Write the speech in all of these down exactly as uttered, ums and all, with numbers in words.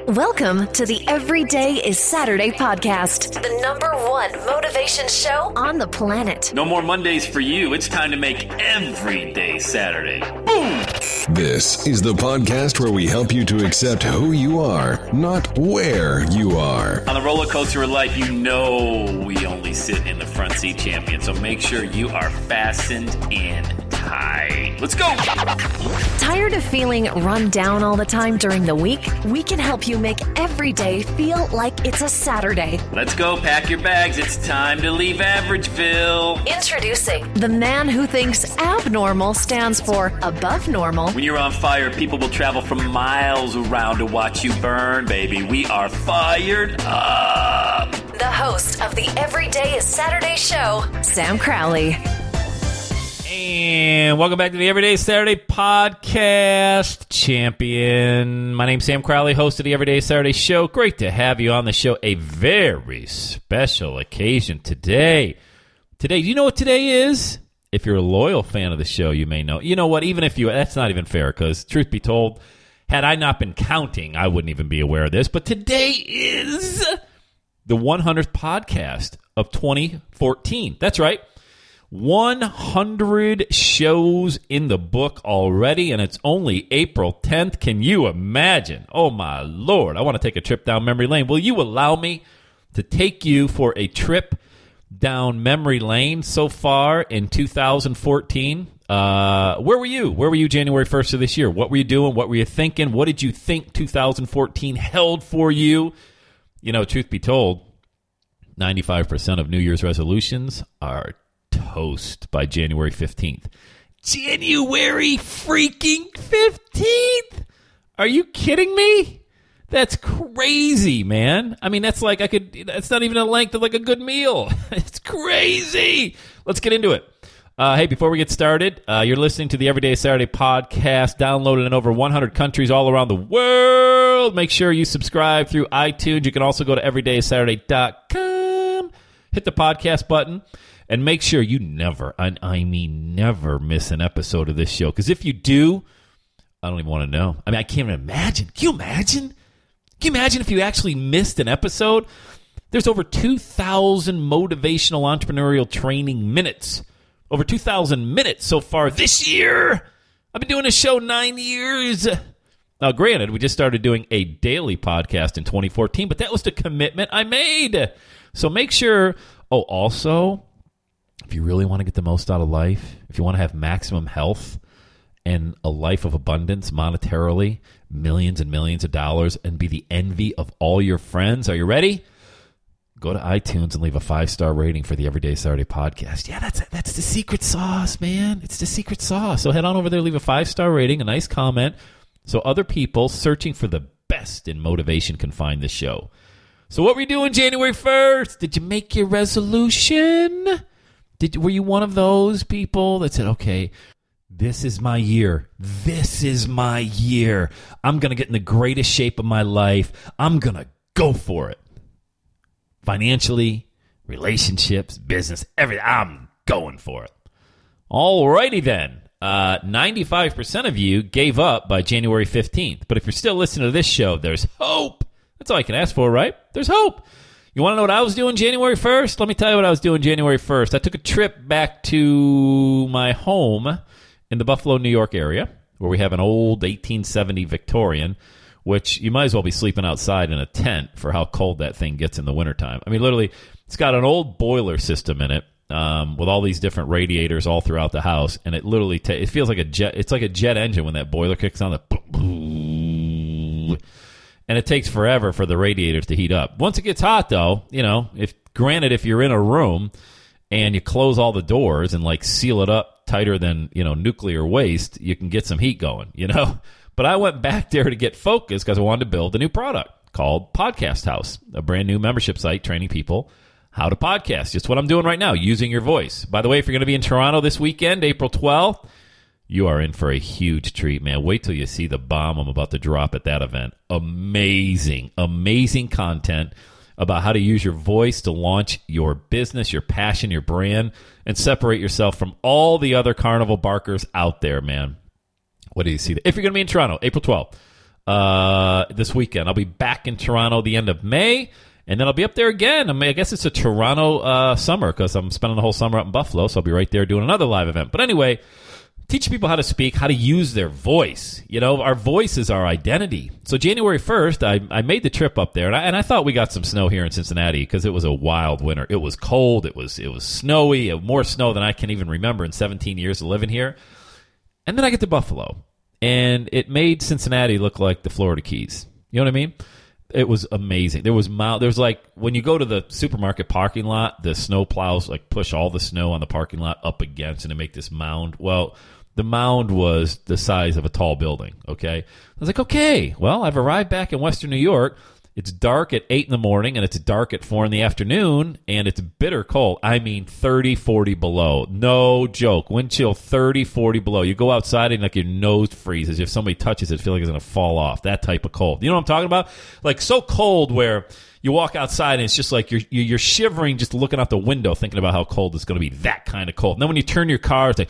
Welcome to the Everyday is Saturday podcast, the number one motivation show on the planet. No more Mondays for you. It's time to make every day Saturday. Boom! This is the podcast where we help you to accept who you are, not where you are. On the roller coaster of life, you know we only sit in the front seat, champion. So make sure you are fastened in tight. Let's go! Tired of feeling run down all the time during the week? We can help you make every day feel like it's a Saturday. Let's go. Pack your bags. It's time to leave Averageville. Introducing the man who thinks abnormal stands for above normal. When you're on fire, people will travel from miles around to watch you burn, baby. We are fired up. The host of the Everyday is Saturday show, Sam Crowley. And welcome back to the Everyday Saturday podcast, champion. My name's Sam Crowley, host of the Everyday Saturday show. Great to have you on the show. A very special occasion today. Today, do you know what today is? If you're a loyal fan of the show, you may know. You know what? Even if you, that's not even fair, because truth be told, had I not been counting, I wouldn't even be aware of this. But today is the one hundredth podcast of twenty fourteen. That's right. one hundred shows in the book already, and it's only April tenth. Can you imagine? Oh, my Lord. I want to take a trip down memory lane. Will you allow me to take you for a trip down memory lane so far in two thousand fourteen? Uh, where were you? Where were you January first of this year? What were you doing? What were you thinking? What did you think two thousand fourteen held for you? You know, truth be told, ninety-five percent of New Year's resolutions are toast by January fifteenth. January freaking fifteenth? Are you kidding me? That's crazy, man. I mean, that's like I could, that's not even the length of like a good meal. It's crazy. Let's get into it. Uh, hey, before we get started, uh, you're listening to the Everyday Saturday podcast, downloaded in over one hundred countries all around the world. Make sure you subscribe through iTunes. You can also go to everyday saturday dot com, hit the podcast button, and make sure you never, and I mean never, miss an episode of this show. Because if you do, I don't even want to know. I mean, I can't even imagine. Can you imagine? Can you imagine if you actually missed an episode? There's over two thousand motivational entrepreneurial training minutes. Over two thousand minutes so far this year. I've been doing this show nine years. Now, granted, we just started doing a daily podcast in twenty fourteen, but that was the commitment I made. So make sure, oh, also, if you really want to get the most out of life, if you want to have maximum health and a life of abundance monetarily, millions and millions of dollars, and be the envy of all your friends, are you ready? Go to iTunes and leave a five-star rating for the Everyday Saturday podcast. Yeah, that's that's the secret sauce, man. It's the secret sauce. So head on over there, leave a five-star rating, a nice comment, so other people searching for the best in motivation can find the show. So what were you doing January first? Did you make your resolution? Did Were you one of those people that said, okay, this is my year. This is my year. I'm going to get in the greatest shape of my life. I'm going to go for it. Financially, relationships, business, everything. I'm going for it. All righty then. Uh, ninety-five percent of you gave up by January fifteenth. But if you're still listening to this show, there's hope. That's all I can ask for, right? There's hope. You want to know what I was doing January first? Let me tell you what I was doing January first. I took a trip back to my home in the Buffalo, New York area, where we have an old eighteen seventy Victorian, which you might as well be sleeping outside in a tent for how cold that thing gets in the wintertime. I mean, literally, it's got an old boiler system in it um, with all these different radiators all throughout the house, and it literally ta- it feels like a jet. It's like a jet engine when that boiler kicks on. The and it takes forever for the radiators to heat up. Once it gets hot, though, you know, if granted, if you're in a room and you close all the doors and like seal it up tighter than, you know, nuclear waste, you can get some heat going, you know. But I went back there to get focused because I wanted to build a new product called Podcast House, a brand new membership site training people how to podcast. Just what I'm doing right now, using your voice. By the way, if you're going to be in Toronto this weekend, April twelfth, you are in for a huge treat, man. Wait till you see the bomb I'm about to drop at that event. Amazing, amazing content about how to use your voice to launch your business, your passion, your brand, and separate yourself from all the other carnival barkers out there, man. What do you see? If you're going to be in Toronto, April twelfth, uh, this weekend. I'll be back in Toronto the end of May, and then I'll be up there again. I mean, I guess it's a Toronto uh, summer because I'm spending the whole summer up in Buffalo, so I'll be right there doing another live event. But anyway, teach people how to speak, how to use their voice. You know, our voice is our identity. So January first, I, I made the trip up there, and I, and I thought we got some snow here in Cincinnati because it was a wild winter. It was cold. It was it was snowy, more snow than I can even remember in seventeen years of living here. And then I get to Buffalo, and it made Cincinnati look like the Florida Keys. You know what I mean? It was amazing. There was mild, there was like when you go to the supermarket parking lot, the snow plows like push all the snow on the parking lot up against and to make this mound. Well, the mound was the size of a tall building, okay? I was like, okay, well, I've arrived back in Western New York. It's dark at eight in the morning, and it's dark at four in the afternoon, and it's bitter cold. I mean thirty, forty below. No joke. Wind chill thirty, forty below. You go outside and like your nose freezes. If somebody touches it, it feels like it's going to fall off. That type of cold. You know what I'm talking about? Like so cold where you walk outside and it's just like you're you're shivering just looking out the window thinking about how cold it's going to be. That kind of cold. And then when you turn your car, it's like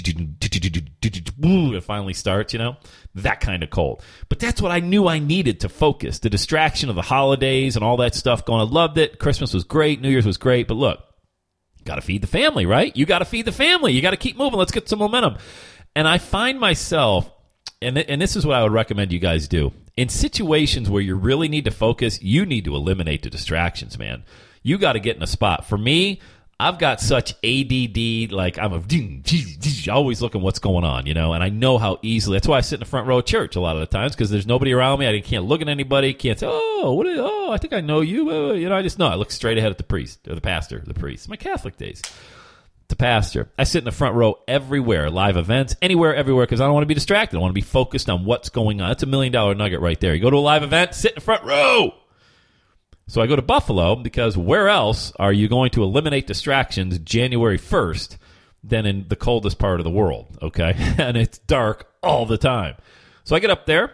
it finally starts, you know? That kind of cold. But that's what I knew I needed to focus. The distraction of the holidays and all that stuff going. I loved it. Christmas was great. New Year's was great. But look, got to feed the family, right? You got to feed the family. You got to keep moving. Let's get some momentum. And I find myself, and and this is what I would recommend you guys do. In situations where you really need to focus, you need to eliminate the distractions, man. You got to get in a spot. For me, I've got such A D D, like I'm a, always looking what's going on, you know, and I know how easily, that's why I sit in the front row of church a lot of the times, because there's nobody around me. I can't look at anybody, can't say, oh, what is, oh, I think I know you, uh, you know, I just know. I look straight ahead at the priest, or the pastor, the priest. My Catholic days. The pastor. I sit in the front row everywhere, live events, anywhere, everywhere, because I don't want to be distracted. I want to be focused on what's going on. It's a million dollar nugget right there. You go to a live event, sit in the front row. So I go to Buffalo because where else are you going to eliminate distractions January first than in the coldest part of the world, okay? And it's dark all the time. So I get up there,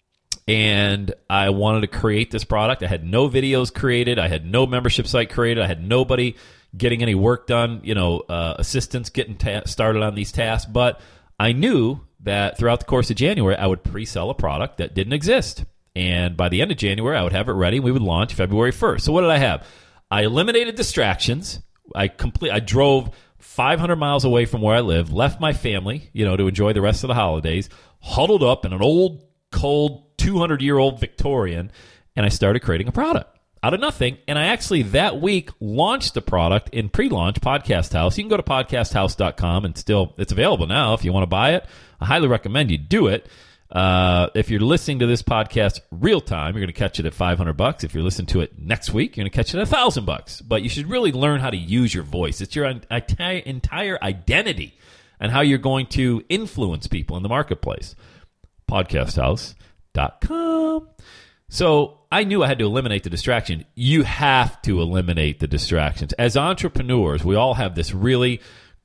and I wanted to create this product. I had no videos created. I had no membership site created. I had nobody getting any work done, you know, uh, assistants getting ta- started on these tasks. But I knew that throughout the course of January, I would pre-sell a product that didn't exist. And by the end of January, I would have it ready, and we would launch February first. So what did I have? I eliminated distractions. I complete. I drove five hundred miles away from where I live, left my family, you know, to enjoy the rest of the holidays, huddled up in an old, cold, two hundred year old Victorian, and I started creating a product out of nothing. And I actually that week launched the product in pre-launch Podcast House. You can go to podcast house dot com, and still it's available now if you want to buy it. I highly recommend you do it. Uh, if you're listening to this podcast real time, you're going to catch it at five hundred bucks. If you're listening to it next week, you're going to catch it at a thousand bucks. But you should really learn how to use your voice. It's your entire entire identity and how you're going to influence people in the marketplace. podcast house dot com. So I knew I had to eliminate the distraction. You have to eliminate the distractions. As entrepreneurs, we all have this really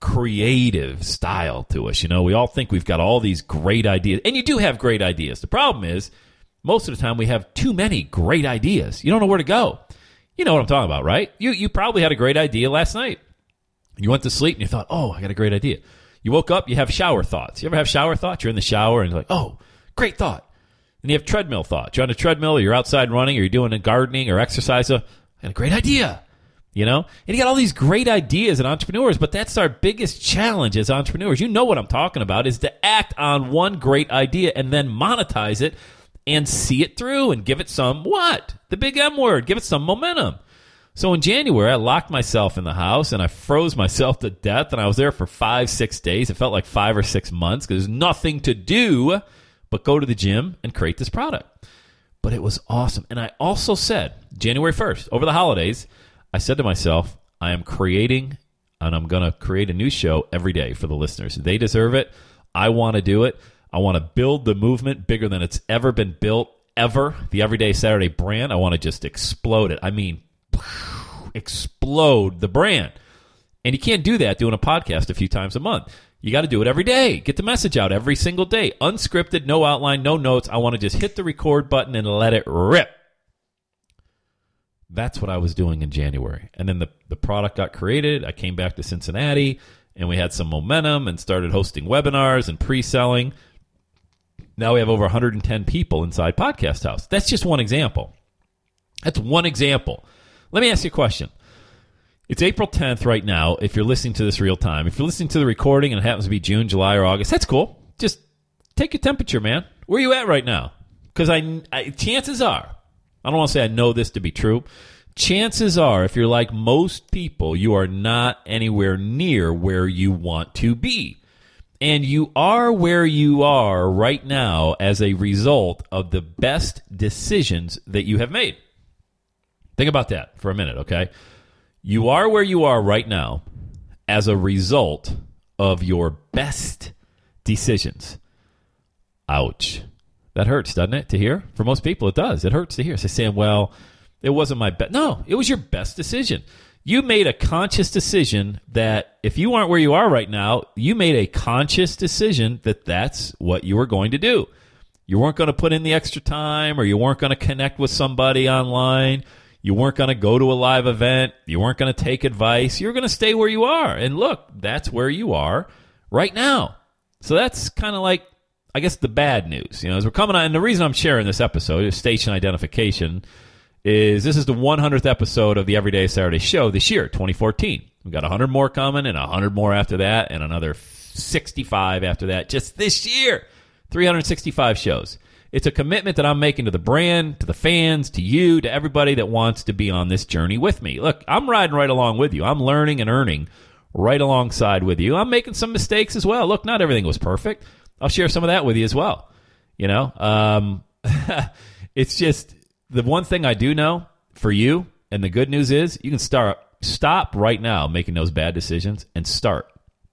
creative style to us. You know, we all think we've got all these great ideas, and you do have great ideas. The problem is most of the time we have too many great ideas. You don't know where to go. You know what I'm talking about, right? You you probably had a great idea last night. You went to sleep and you thought, oh, I got a great idea. You woke up, you have shower thoughts. You ever have shower thoughts? You're in the shower and you're like, oh, great thought. And you have treadmill thoughts. You're on a treadmill, or you're outside running, or you're doing a gardening or exercise. I got a great idea. You know, and you got all these great ideas as entrepreneurs, but that's our biggest challenge as entrepreneurs. You know what I'm talking about, is to act on one great idea and then monetize it and see it through and give it some what? The big M word, give it some momentum. So in January, I locked myself in the house and I froze myself to death, and I was there for five, six days. It felt like five or six months because there's nothing to do but go to the gym and create this product. But it was awesome. And I also said, January first, over the holidays, I said to myself, I am creating, and I'm going to create a new show every day for the listeners. They deserve it. I want to do it. I want to build the movement bigger than it's ever been built, ever. The Everyday Saturday brand, I want to just explode it. I mean, explode the brand. And you can't do that doing a podcast a few times a month. You got to do it every day. Get the message out every single day. Unscripted, no outline, no notes. I want to just hit the record button and let it rip. That's what I was doing in January. And then the, the product got created. I came back to Cincinnati, and we had some momentum and started hosting webinars and pre-selling. Now we have over one hundred ten people inside Podcast House. That's just one example. That's one example. Let me ask you a question. It's April tenth right now if you're listening to this real time. If you're listening to the recording and it happens to be June, July, or August, that's cool. Just take your temperature, man. Where are you at right now? Because I, I, chances are, I don't want to say I know this to be true. Chances are, if you're like most people, you are not anywhere near where you want to be. And you are where you are right now as a result of the best decisions that you have made. Think about that for a minute, okay? You are where you are right now as a result of your best decisions. Ouch. That hurts, doesn't it, to hear? For most people, it does. It hurts to hear. So saying, well, it wasn't my best. No, it was your best decision. You made a conscious decision that if you aren't where you are right now, you made a conscious decision that that's what you were going to do. You weren't going to put in the extra time, or you weren't going to connect with somebody online. You weren't going to go to a live event. You weren't going to take advice. You're going to stay where you are. And look, that's where you are right now. So that's kind of like, I guess, the bad news. You know, as we're coming on, and the reason I'm sharing this episode is station identification, is this is the one hundredth episode of the Everyday Saturday Show this year, twenty fourteen. We've got one hundred more coming, and one hundred more after that, and another sixty-five after that. Just this year, three hundred sixty-five shows. It's a commitment that I'm making to the brand, to the fans, to you, to everybody that wants to be on this journey with me. Look, I'm riding right along with you. I'm learning and earning right alongside with you. I'm making some mistakes as well. Look, not everything was perfect. I'll share some of that with you as well. You know, um, it's just the one thing I do know for you, and the good news is you can start stop right now making those bad decisions and start.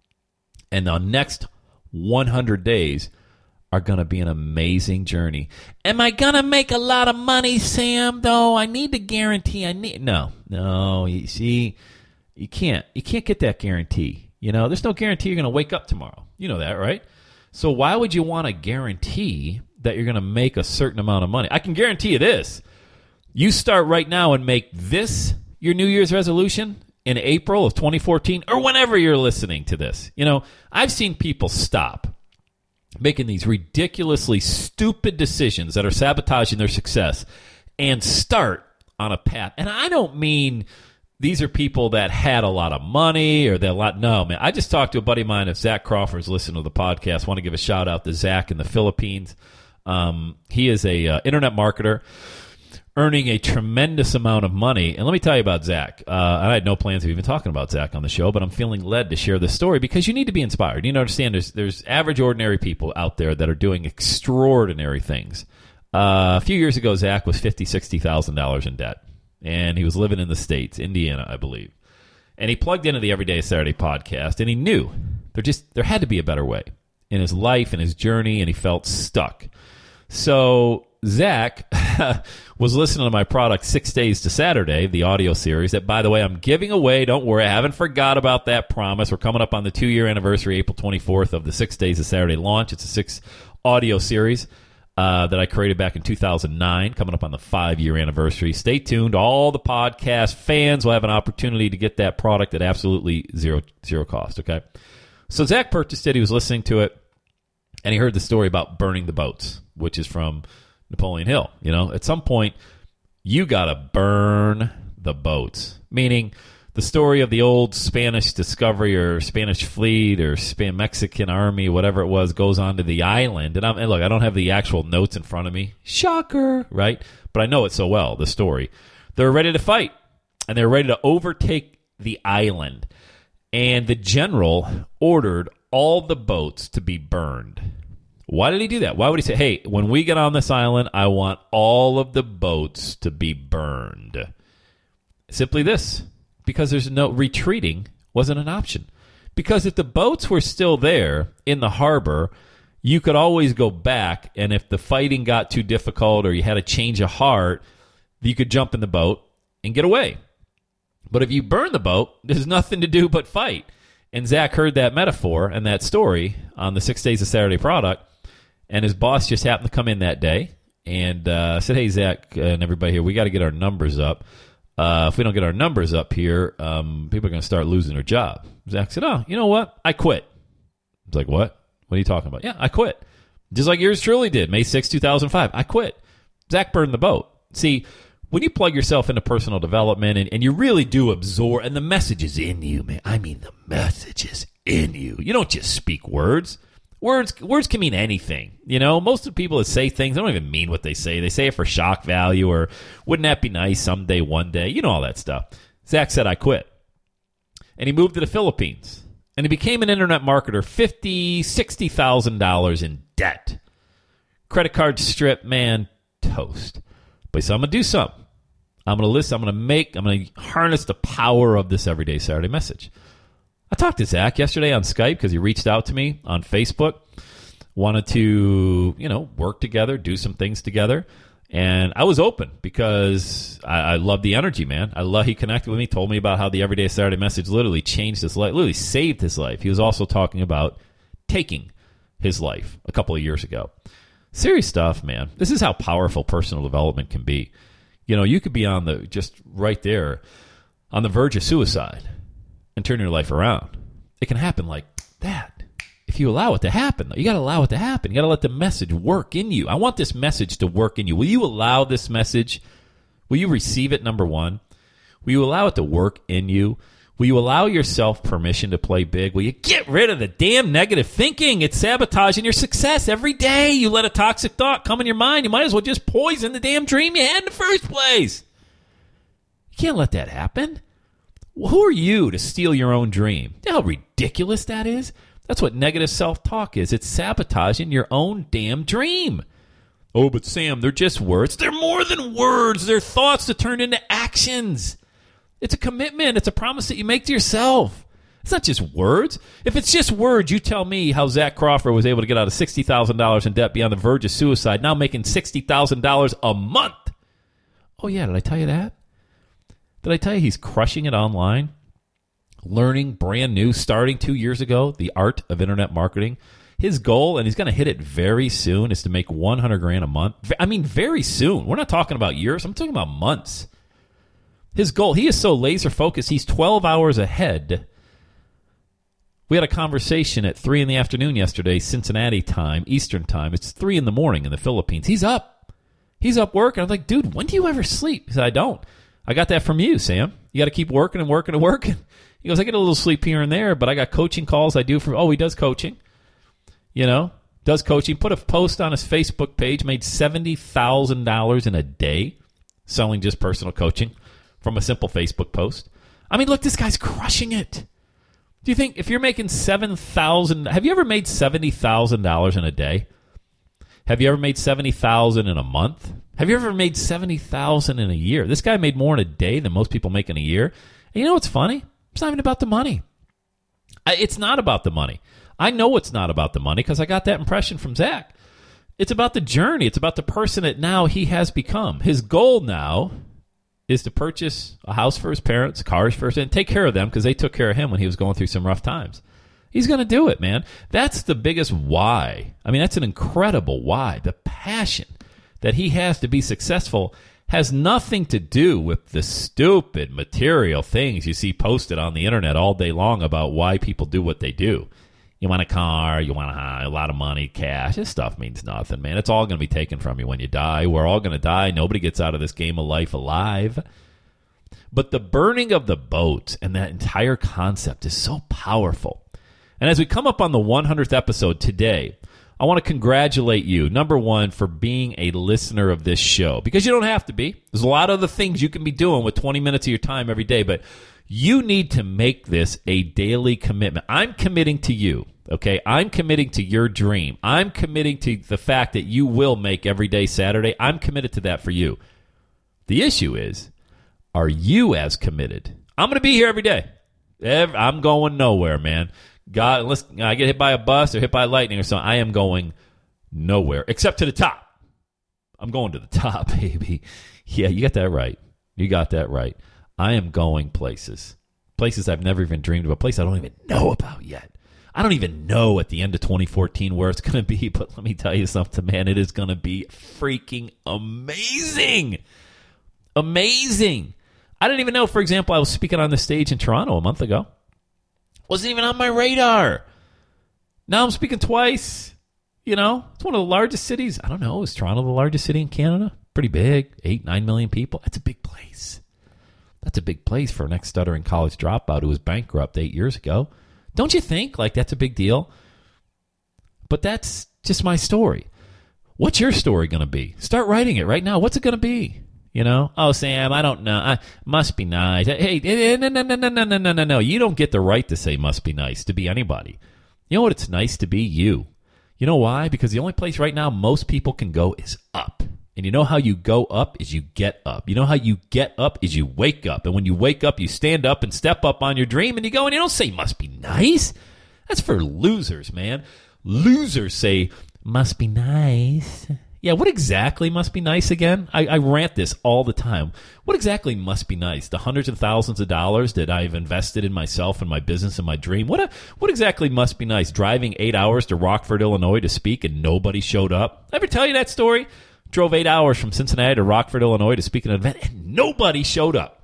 And the next one hundred days are going to be an amazing journey. Am I going to make a lot of money, Sam, though? I need to guarantee I need... No, no, you see, you can't. You can't get that guarantee. You know, there's no guarantee you're going to wake up tomorrow. You know that, right? So why would you want to guarantee that you're going to make a certain amount of money? I can guarantee you this. You start right now and make this your New Year's resolution in April of twenty fourteen, or whenever you're listening to this. You know, I've seen people stop making these ridiculously stupid decisions that are sabotaging their success and start on a path. And I don't mean these are people that had a lot of money or that a lot. No, man. I just talked to a buddy of mine. If Zach Crawford's listening to the podcast, I want to give a shout out to Zach in the Philippines. Um, he is a uh, internet marketer earning a tremendous amount of money. And let me tell you about Zach. Uh, I had no plans of even talking about Zach on the show, but I'm feeling led to share this story because you need to be inspired. You need to understand there's, there's average, ordinary people out there that are doing extraordinary things. Uh, a few years ago, Zach was fifty thousand dollars, sixty thousand dollars in debt, and he was living in the States, Indiana, I believe. And he plugged into the Everyday Saturday podcast, and he knew there just there had to be a better way in his life and his journey, and he felt stuck. So Zach was listening to my product, Six Days to Saturday, the audio series that, by the way, I'm giving away. Don't worry, I haven't forgot about that promise. We're coming up on the two-year anniversary, April twenty-fourth, of the Six Days to Saturday launch. It's a six audio series uh, that I created back in two thousand nine, coming up on the five-year anniversary. Stay tuned. All the podcast fans will have an opportunity to get that product at absolutely zero, zero cost, okay? So Zach purchased it. He was listening to it, and he heard the story about burning the boats, which is from Napoleon Hill. You know, at some point, you got to burn the boats, meaning the story of the old Spanish discovery or Spanish fleet or Span Mexican army, whatever it was, goes onto the island. And, I'm, and look, I don't have the actual notes in front of me. Shocker, right? But I know it so well, the story. They're ready to fight, and they're ready to overtake the island. And the general ordered all the boats to be burned. Why did he do that? Why would he say, hey, when we get on this island, I want all of the boats to be burned? Simply this, because there's no retreating wasn't an option. Because if the boats were still there in the harbor, you could always go back, and if the fighting got too difficult or you had a change of heart, you could jump in the boat and get away. But if you burn the boat, there's nothing to do but fight. And Zach heard that metaphor and that story on the Six Days of Saturday product, and his boss just happened to come in that day and uh, said, hey, Zach and everybody here, we got to get our numbers up. Uh, if we don't get our numbers up here, um, people are going to start losing their job. Zach said, oh, you know what? I quit. I was like, what? What are you talking about? Yeah, I quit. Just like yours truly did, May sixth, two thousand five. I quit. Zach burned the boat. See, when you plug yourself into personal development and, and you really do absorb, and the message is in you, man. I mean, the message is in you. You don't just speak words. Words words can mean anything. You know, most of the people that say things, they don't even mean what they say. They say it for shock value or wouldn't that be nice someday, one day? You know all that stuff. Zach said, I quit. And he moved to the Philippines. And he became an internet marketer, fifty thousand dollars, sixty thousand dollars in debt. Credit card strip, man, toast. But so I'm going to do something. I'm going to listen. I'm going to make, I'm going to harness the power of this Everyday Saturday message. I talked to Zach yesterday on Skype because he reached out to me on Facebook, wanted to, you know, work together, do some things together. And I was open because I, I love the energy, man. I love he connected with me, told me about how the Everyday Saturday message literally changed his life, literally saved his life. He was also talking about taking his life a couple of years ago. Serious stuff, man. This is how powerful personal development can be. You know, you could be on the, just right there, on the verge of suicide and turn your life around. It can happen like that. If you allow it to happen, you got to allow it to happen. You got to let the message work in you. I want this message to work in you. Will you allow this message? Will you receive it, number one? Will you allow it to work in you? Will you allow yourself permission to play big? Will you get rid of the damn negative thinking? It's sabotaging your success every day. You let a toxic thought come in your mind, you might as well just poison the damn dream you had in the first place. You can't let that happen. Well, who are you to steal your own dream? You know how ridiculous that is? That's what negative self-talk is. It's sabotaging your own damn dream. Oh, but Sam, they're just words. They're more than words. They're thoughts that turn into actions. It's a commitment. It's a promise that you make to yourself. It's not just words. If it's just words, you tell me how Zach Crawford was able to get out of sixty thousand dollars in debt, be on the verge of suicide, now making sixty thousand dollars a month. Oh, yeah, did I tell you that? Did I tell you he's crushing it online? Learning brand new, starting two years ago, the art of internet marketing. His goal, and he's going to hit it very soon, is to make one hundred grand a month. I mean, very soon. We're not talking about years. I'm talking about months. His goal, he is so laser focused, he's twelve hours ahead. We had a conversation at three in the afternoon yesterday, Cincinnati time, Eastern time. It's three in the morning in the Philippines. He's up. He's up working. I'm like, dude, when do you ever sleep? He said, I don't. I got that from you, Sam. You got to keep working and working and working. He goes, I get a little sleep here and there, but I got coaching calls I do for, oh, he does coaching. You know, does coaching. Put a post on his Facebook page, made seventy thousand dollars in a day selling just personal coaching from a simple Facebook post. I mean, look, this guy's crushing it. Do you think if you're making seven thousand dollars, have you ever made seventy thousand dollars in a day? Have you ever made seventy thousand dollars in a month? Have you ever made seventy thousand dollars in a year? This guy made more in a day than most people make in a year. And you know what's funny? It's not even about the money. It's not about the money. I know it's not about the money because I got that impression from Zach. It's about the journey. It's about the person that now he has become. His goal now is to purchase a house for his parents, cars for his, and take care of them because they took care of him when he was going through some rough times. He's going to do it, man. That's the biggest why. I mean, that's an incredible why. The passion that he has to be successful has nothing to do with the stupid material things you see posted on the internet all day long about why people do what they do. You want a car, you want a, a lot of money, cash. This stuff means nothing, man. It's all going to be taken from you when you die. We're all going to die. Nobody gets out of this game of life alive. But the burning of the boat and that entire concept is so powerful. And as we come up on the one hundredth episode today, I want to congratulate you, number one, for being a listener of this show. Because you don't have to be. There's a lot of other things you can be doing with twenty minutes of your time every day. But you need to make this a daily commitment. I'm committing to you, okay? I'm committing to your dream. I'm committing to the fact that you will make every day Saturday. I'm committed to that for you. The issue is, are you as committed? I'm going to be here every day. I'm going nowhere, man. God, unless I get hit by a bus or hit by lightning or something, I am going nowhere except to the top. I'm going to the top, baby. Yeah, you got that right. You got that right. I am going places. Places I've never even dreamed of. A place I don't even know about yet. I don't even know at the end of twenty fourteen where it's going to be, but let me tell you something, man. It is going to be freaking amazing. Amazing. I didn't even know, for example, I was speaking on the stage in Toronto a month ago. Wasn't even on my radar. Now I'm speaking twice. You know, it's one of the largest cities. I don't know. Is Toronto the largest city in Canada? Pretty big. Eight, nine million people. That's a big place. That's a big place for an ex-stuttering college dropout who was bankrupt eight years ago. Don't you think? Like, that's a big deal? But that's just my story. What's your story going to be? Start writing it right now. What's it going to be? You know? Oh, Sam, I don't know. I must be nice. Hey, no, no, no, no, no, no, no, no, no. You don't get the right to say must be nice to be anybody. You know what it's nice to be? You. You know why? Because the only place right now most people can go is up. And you know how you go up is you get up. You know how you get up is you wake up. And when you wake up, you stand up and step up on your dream and you go and you don't say must be nice. That's for losers, man. Losers say must be nice. Yeah, what exactly must be nice again? I, I rant this all the time. What exactly must be nice? The hundreds of thousands of dollars that I've invested in myself and my business and my dream? What a, what exactly must be nice? Driving eight hours to Rockford, Illinois to speak and nobody showed up? Ever tell you that story? Drove eight hours from Cincinnati to Rockford, Illinois to speak at an event, and nobody showed up.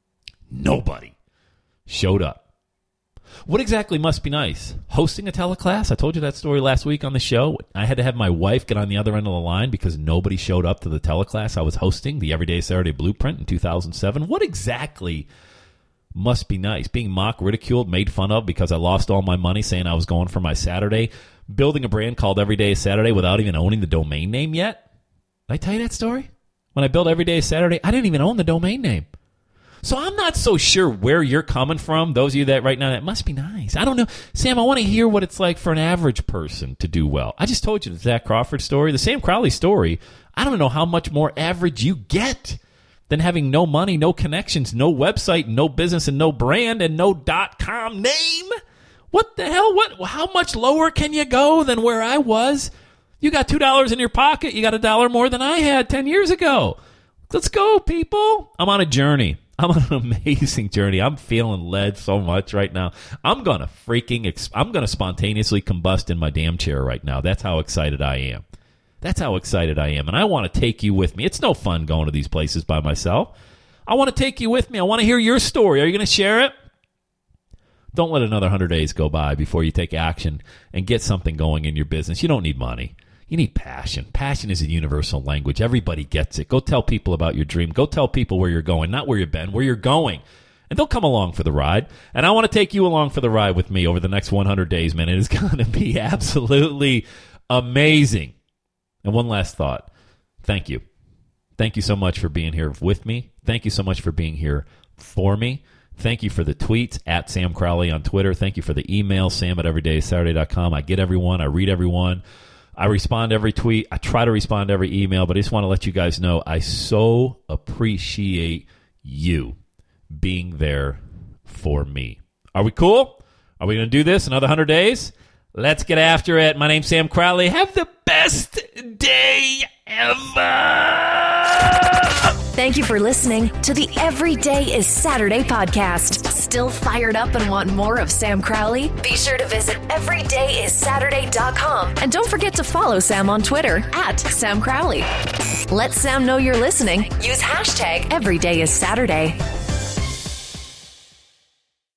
Nobody showed up. What exactly must be nice? Hosting a teleclass? I told you that story last week on the show. I had to have my wife get on the other end of the line because nobody showed up to the teleclass I was hosting, the Everyday Saturday Blueprint in two thousand seven. What exactly must be nice? Being mocked, ridiculed, made fun of because I lost all my money saying I was going for my Saturday, building a brand called Everyday Saturday without even owning the domain name yet? Did I tell you that story? When I built Everyday Saturday, I didn't even own the domain name. So I'm not so sure where you're coming from. Those of you that right now, that must be nice. I don't know. Sam, I want to hear what it's like for an average person to do well. I just told you the Zach Crawford story, the Sam Crowley story. I don't know how much more average you get than having no money, no connections, no website, no business, and no brand, and no .com name. What the hell? What? How much lower can you go than where I was? You got two dollars in your pocket. You got a dollar more than I had ten years ago. Let's go, people. I'm on a journey. I'm on an amazing journey. I'm feeling led so much right now. I'm going to freaking, ex- I'm going to spontaneously combust in my damn chair right now. That's how excited I am. That's how excited I am. And I want to take you with me. It's no fun going to these places by myself. I want to take you with me. I want to hear your story. Are you going to share it? Don't let another one hundred days go by before you take action and get something going in your business. You don't need money. You need passion. Passion is a universal language. Everybody gets it. Go tell people about your dream. Go tell people where you're going, not where you've been, where you're going. And they'll come along for the ride. And I want to take you along for the ride with me over the next one hundred days, man. It is going to be absolutely amazing. And one last thought. Thank you. Thank you so much for being here with me. Thank you so much for being here for me. Thank you for the tweets, at Sam Crowley on Twitter. Thank you for the email, sam at everyday saturday dot com. I get everyone. I read everyone. I respond to every tweet. I try to respond to every email, but I just want to let you guys know I so appreciate you being there for me. Are we cool? Are we going to do this another one hundred days? Let's get after it. My name's Sam Crowley. Have the best day ever. Thank you for listening to the Everyday is Saturday podcast. Still fired up and want more of Sam Crowley? Be sure to visit everyday is saturday dot com. And don't forget to follow Sam on Twitter at Sam Crowley. Let Sam know you're listening. Use hashtag Everyday is Saturday.